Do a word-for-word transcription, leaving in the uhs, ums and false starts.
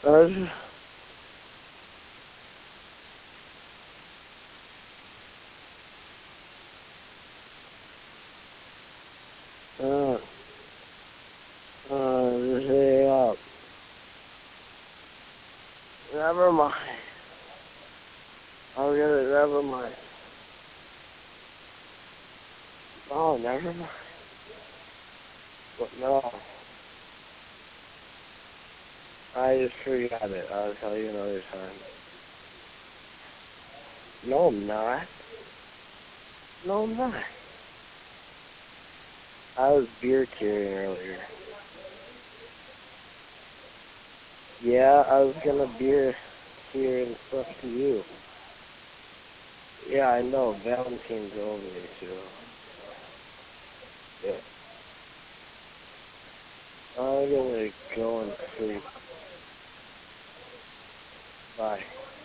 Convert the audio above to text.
Uh, uh, uh, just hang up. Never mind. I'm gonna, never mind. Oh, never mind. But no, I just forgot it. I'll tell you another time. No, I'm not. No, I'm not. I was beer carrying earlier. Yeah, I was gonna beer here and stuff to you. Yeah, I know. Valentine's over too. Yeah. I'm gonna go and sleep. Bye.